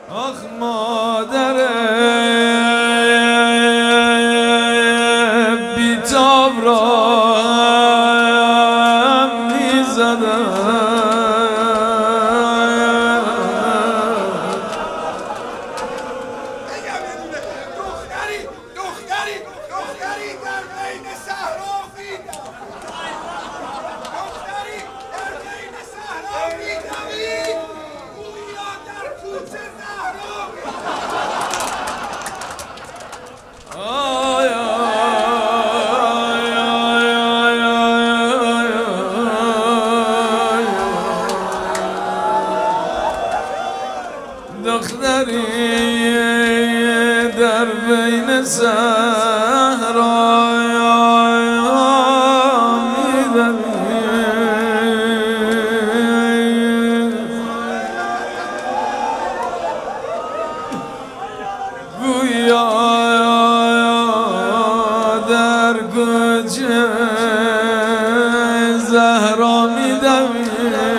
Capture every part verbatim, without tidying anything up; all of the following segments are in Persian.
آخ مادر بیتاب را میزدم. دختری در بین صحرا میدوی، گویا در کوچه زهرا میدوی.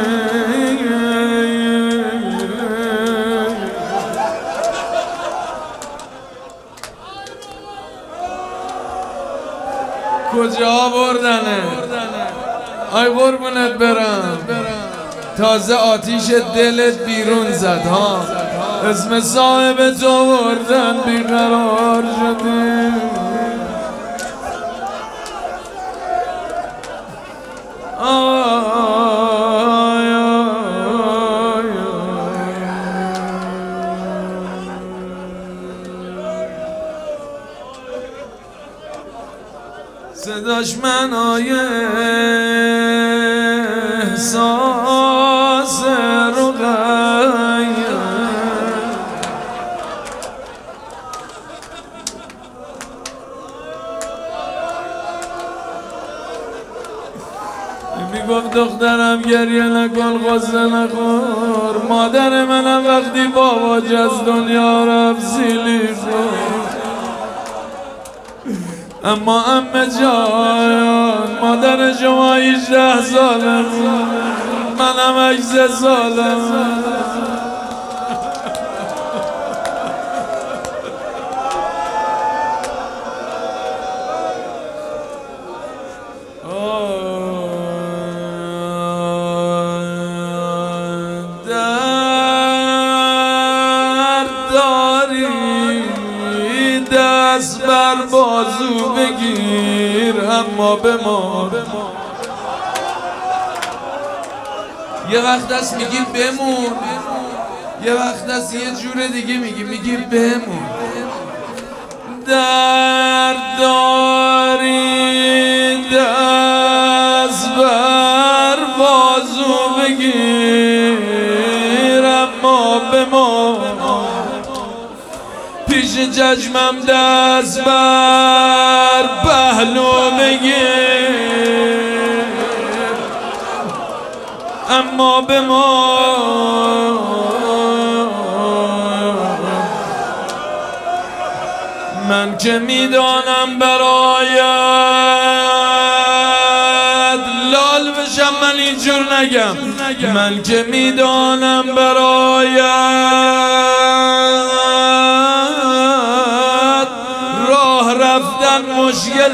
کجا بردنه؟ آی قربونت برم، تازه آتیش دلت بیرون زد ها. اسم صاحب تو بردن بیقرار شدی. صداش منای احساس رقیه، میگفت دخترم گریه نکن، غصه نخور، مادر منم وقتی باباج از دنیا رفت زیلی بود. اما امه جان مادر شما هجده سالم، منم هجده سالم. دست بر بازو بگیر اما بمان. یه وقت دست میگی بمون، یه وقت دست یه جور دیگه میگی میگی بمون. درد داری دست بر بازو بگیر اما بمان. پیش چشمم دست بر پهلو بگیر اما بمان. من که میدانم برایت لال بشم، من اینجور نگم. من که میدانم برایت راه رفتن مشکل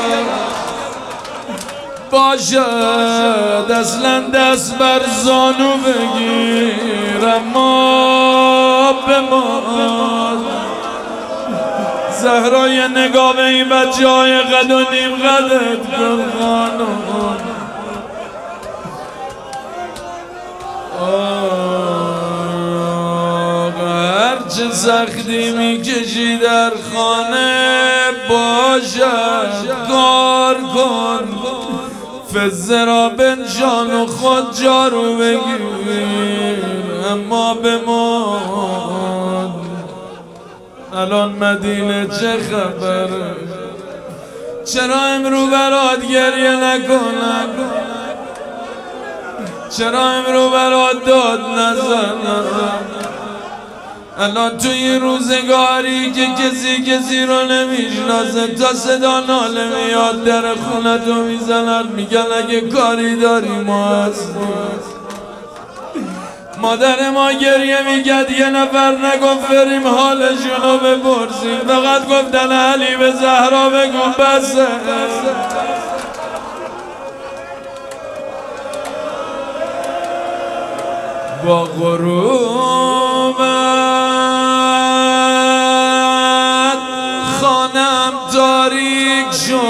باشد، اصلا دست بر زانو بگیر اما بمان. زهرای نگاه به این بچه های قد و نیم قدت کن خانم. هرچه سختی میکشی در خانه باشد کار کن، فزه را بنشان و خود جارو بگیر اما بمان. الان مدینه چه خبره؟ چرا امرو برات گریه نکنن؟ چرا امرو برات داد نزنن؟ الان توی روزگاری که کسی کسی رو نمیشناسه، تا صدا ناله میاد در خونه تو میزنن، میگن اگه کاری داری ما هستیم. مادر ما گریه میگد یه نفر نگفت بریم حالشونو بپرسیم، فقط گفتن علی به زهرا بگو بسه. با غروبت خانم تاریک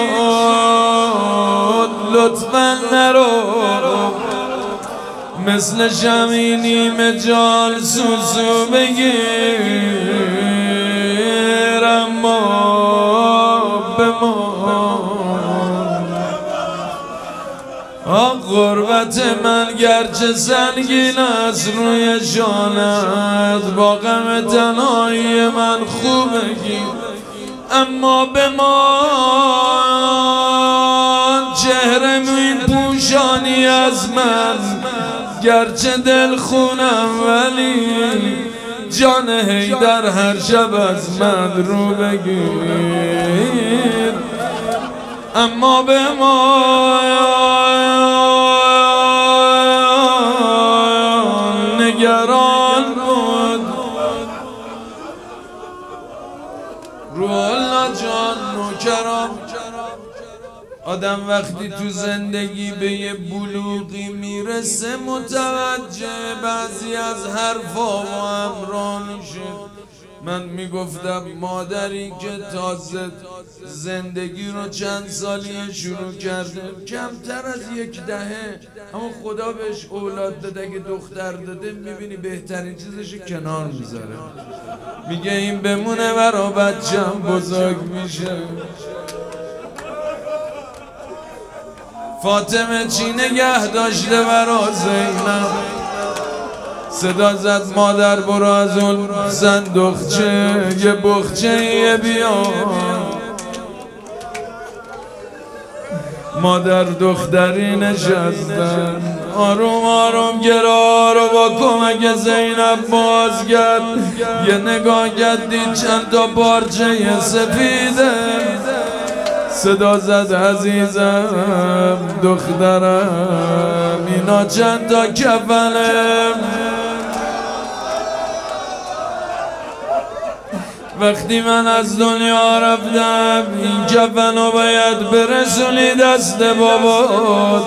شد، لطفا نرو مثل شمی نیمه جال سوسو بگیر، اما بمان. آه غربت من گرچه سنگین است روی شانت، با غم تنهایی من خوبگی، اما بمان. چهره می پوشانی از من گرچه دل خونم، ولی جان حیدر هر شب از من رو بگیر، اما به ما نگران بود. رو الله جان نوکرم، آدم وقتی تو زندگی به یه بلوغی میرسه متوجه بعضی از حرفا و امرا میشه. من میگفتم مادری که تازه زندگی رو چند سالیه شروع کرده، کمتر از یک دهه، اما خدا بهش اولاد داده، اگه دختر داده میبینی بهترین چیزش کنار میذاره، میگه این بمونه برا بچم بزرگ میشه. فاطمه چی نگه داشته برا زینب، صدا زد مادر برو از اون صندوقچه یه بخچه یه بیان. مادر دختری نشستن، آروم آروم گرا رو با کمک زینب باز کرد، یه نگاه کرد دید چند تا پارچه سفیده. صدا زد عزیزم دخترم اینا چند تا کفنه، وقتی من از دنیا رفتم این کفنو باید برسونی دست بابات.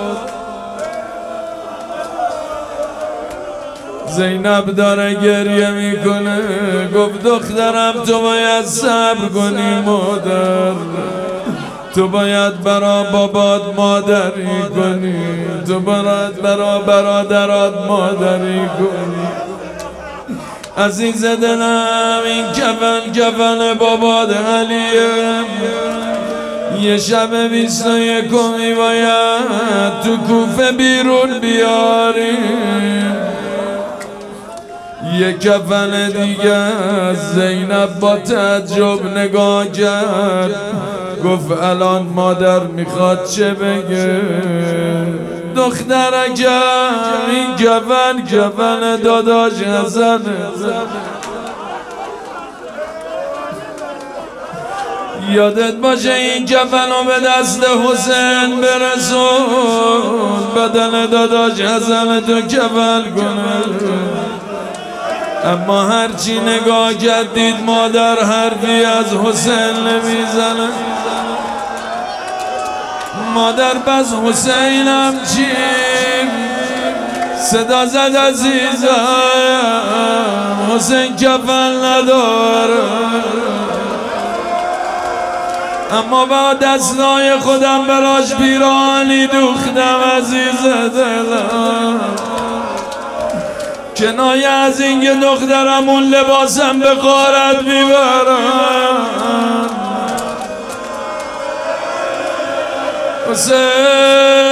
زینب داره گریه میکنه، گفت دخترم تو باید صبر کنی مادر، تو باید برا بابات مادری کنی، تو باید برا برادرات مادری کنی. عزیز دلم این کفن کفن بابات علیه، یه شب بیست و یکمی باید تو کوفه بیرون بیاری. یه کفن دیگه از زینب با تعجب نگاه کرد، گفت الان مادر میخواد چه بگه؟ دخترکم این کفن کفن داداش حسنه، یادت باشه این کفنو به دست حسین برسون، بدن داداش حسن تو کفن کنه. اما هرچی نگاه کردید مادر حرفی از حسین نمیزنه. مادر بس حسینم چی؟ صدا زد عزیزم حسین کفن نداره، اما با دستای خودم براش پیرانی دوختم عزیز دلم. کنایه از این که دخترم اون لباسم به غارت میبرم. حسین